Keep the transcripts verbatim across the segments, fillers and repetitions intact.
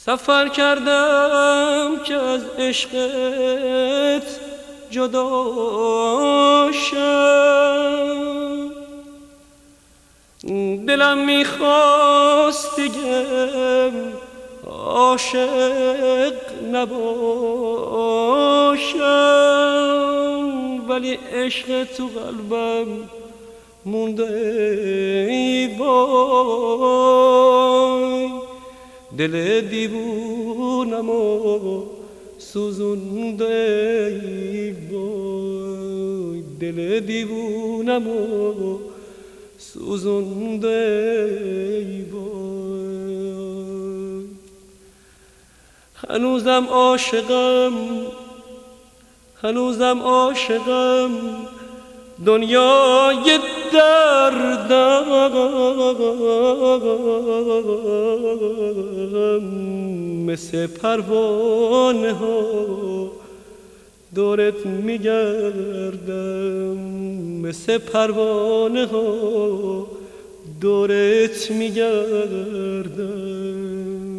سفر کردم که از عشقت جدا شم، دلم میخواست دیگه عاشق نباشم، ولی عشق تو قلبم مونده ای وای، دل دیوونم و سوزونده ای وای، دل دیوونم و سوزونده ای وای. هنوزم عاشقم، هنوزم عاشقم، دنیای دردم، مثل پروانه ها دورت میگردم، مثل پروانه ها دورت میگردم.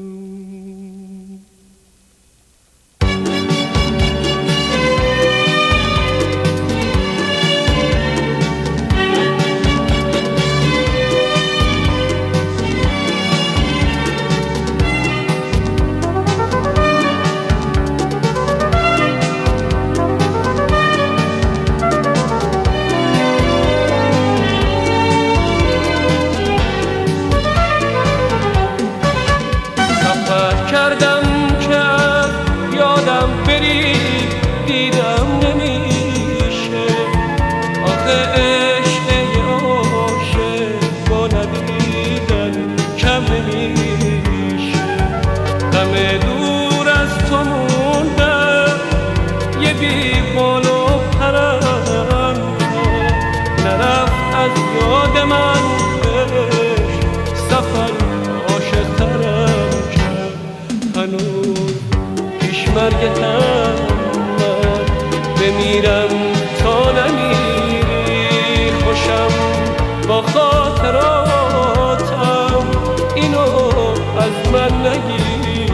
مرگتم من بمیرم تا نمیری، خوشم با خاطراتم، اینو از من نگیری.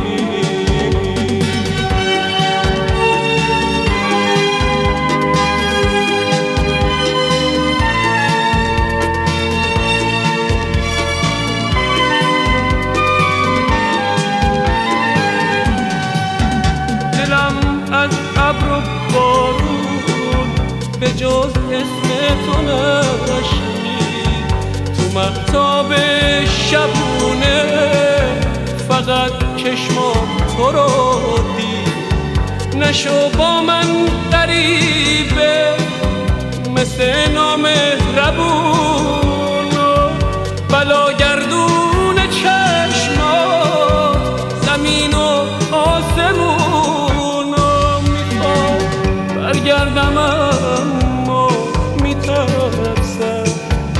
به جز اسم تو نشنید تو مهتاب شبونه، فقط چشمام تو رو دید. نشو با من غریبه مثل نامهربون و بلاگردون چشمات، زمین و آسمون و میخوام برگردم اما میترسم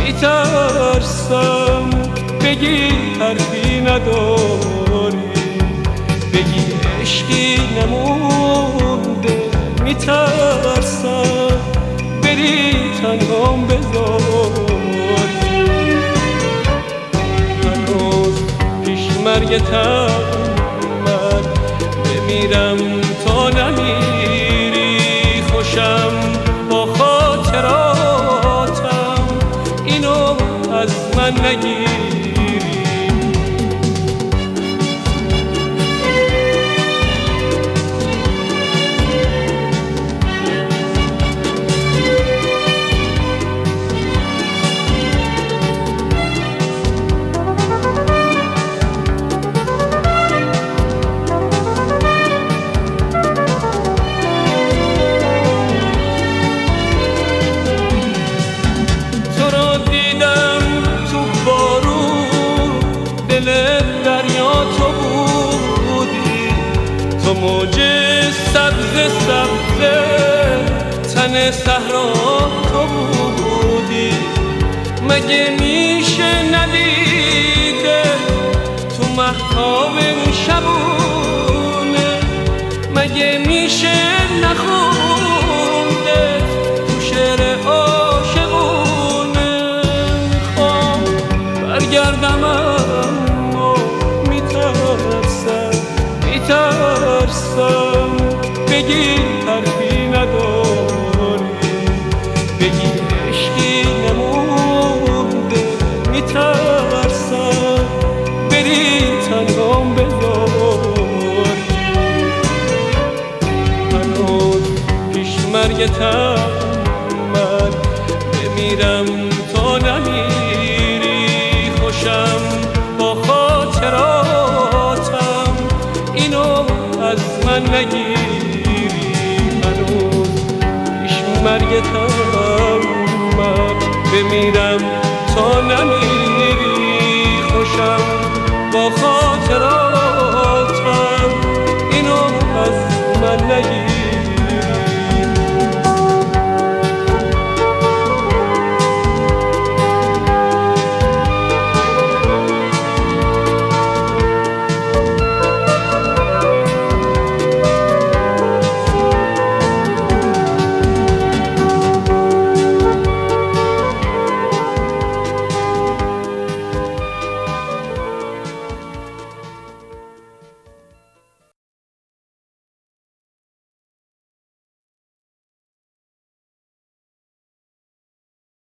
میترسم بگی حرفی نداری، بگی عشقی نمونده، میترسم بری تنهام بذاری. هنوز پیش مرگتم من بمیرم تا نمیری، خوشم با خاطراتم، اینو از من نگیری. تو موج سبز سبز تن صحرا تو بودی، مگه میشه ندیده تو مهتاب شبونه، مگه میشه نخونده تو شعر عاشقونه. میخوام برگردم اما میترسم میترسم، بگی حرفی نداری، بگی عشقی نمونده، میترسم بری تنهام بذاری. هنوز پیش مرگتم من بمیرم تا نمیری، خوشم با خاطراتم اینو از من نگیری. هنوز پیش مرگتم من بمیرم تا نمیری، خوشم با خاطراتم